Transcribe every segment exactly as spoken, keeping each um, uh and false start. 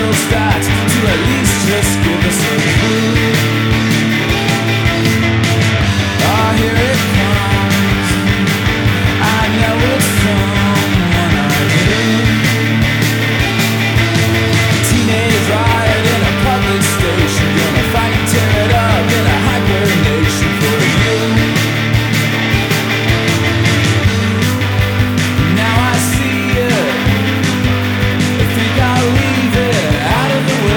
will start to at least just give us a clue. Oh, here it comes. I know it's someone I knew. Teenage riot in a public station, gonna fight and tear it up in a hibernation for you. Now I see it, I think I'll leave it out of the way.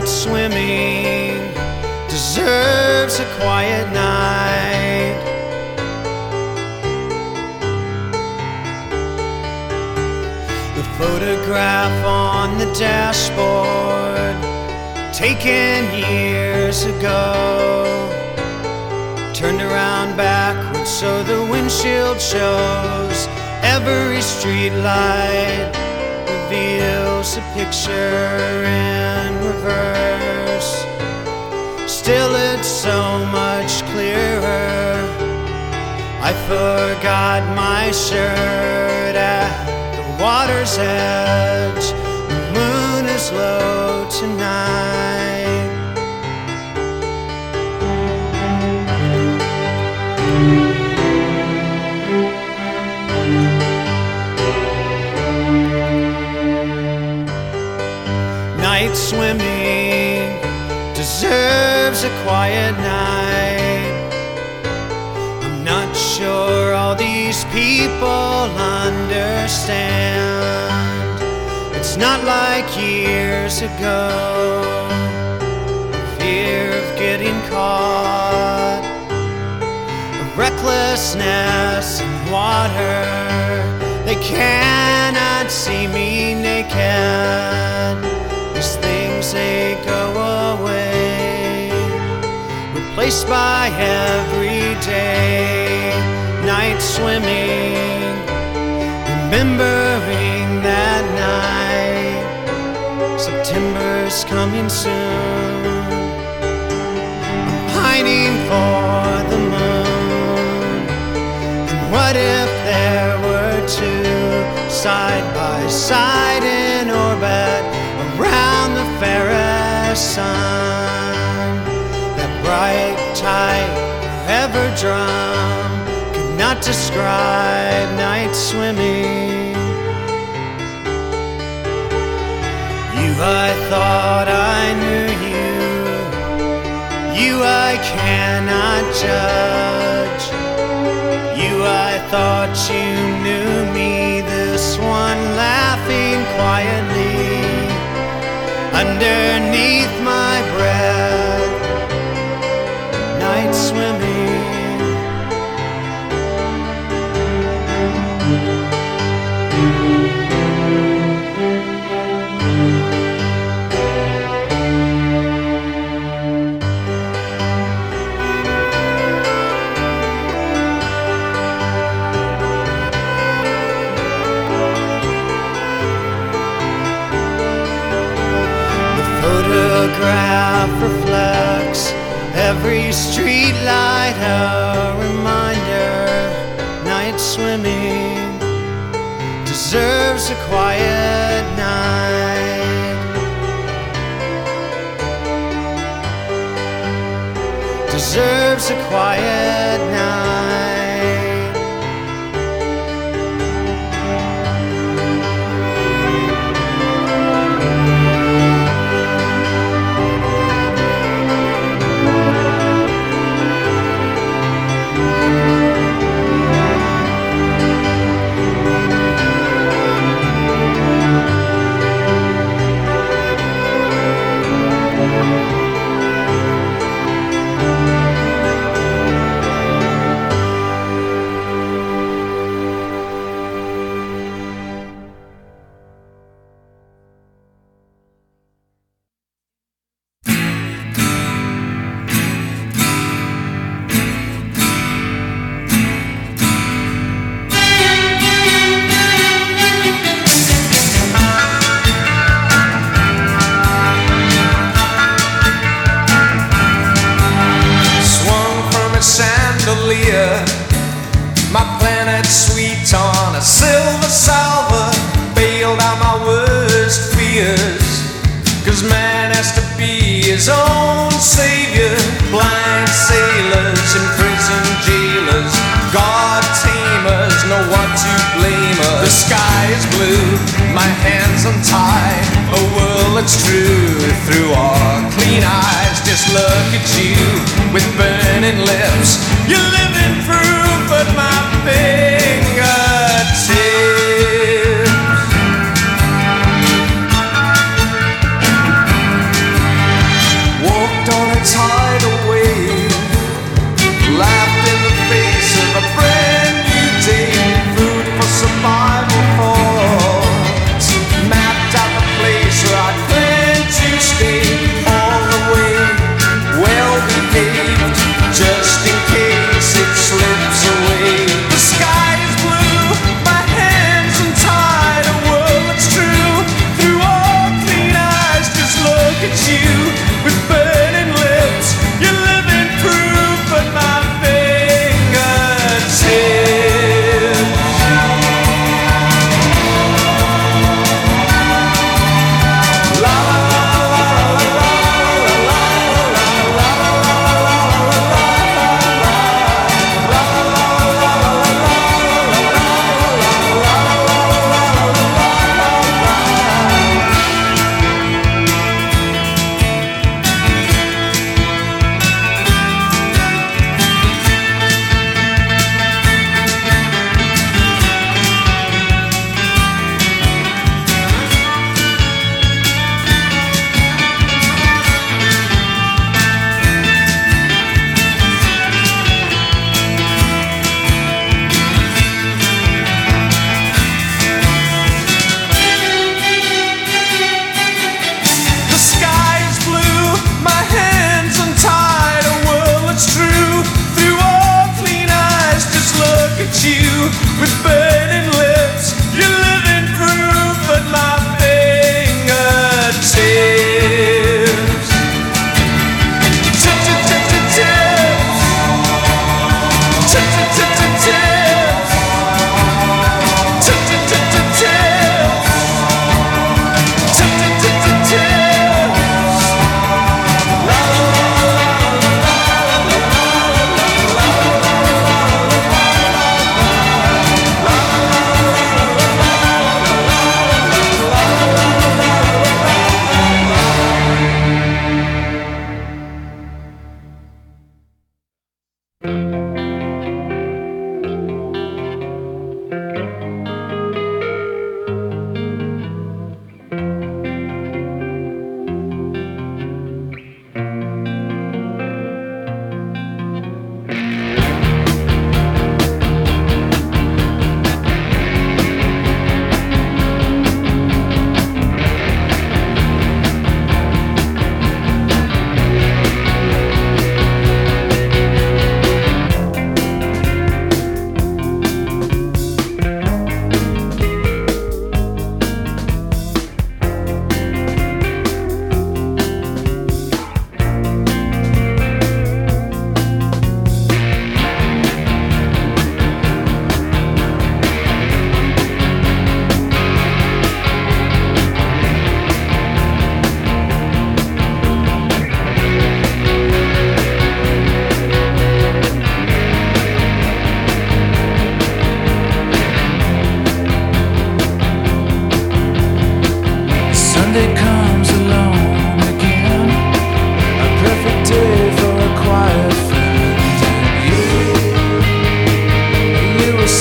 night swimming deserves a quiet night. The photograph on the dashboard, taken years ago, turned around backwards so the windshield shows. Every street light reveals a picture in reverse. Still it's so much clearer. I forgot my shirt at the water's edge. The moon is low tonight. Night swimming deserves a quiet night. I'm not sure all these people understand. It's not like years ago, fear of getting caught, a recklessness in water. They cannot see me naked. These things, they go away, replaced by everyday night swimming, remembering that night. September's coming soon. I'm pining for the moon. And what if there were two side by side in orbit around the fairest sun? That bright, tight, forever drum could not describe night swimming. You, I thought I knew you. You, I cannot judge. You, I thought you knew me. This one laughing quietly underneath my breath, night swimming. Photograph reflects every street light, a reminder. Night swimming deserves a quiet night. Deserves a quiet night. My planet sweet on a silver salver bailed out my worst fears. Cause man has to be his own savior. Blind sailors and prison jailers, God tamers know what to blame us. The sky is blue, my hands untied, a world looks true through our clean eyes. Just look at you with burning lips. You're living proof at my fingertips.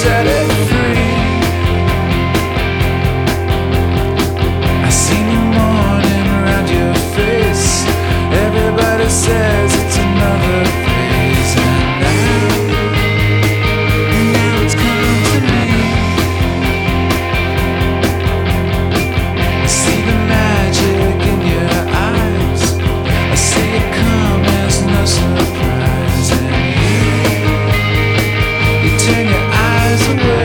set it free. I seen the morning around your face. Everybody says it's another phase, and now, now it's come to me. I see the magic in your eyes. I see it come as no surprise, and you, you turn your eyes away.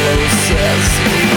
closest me.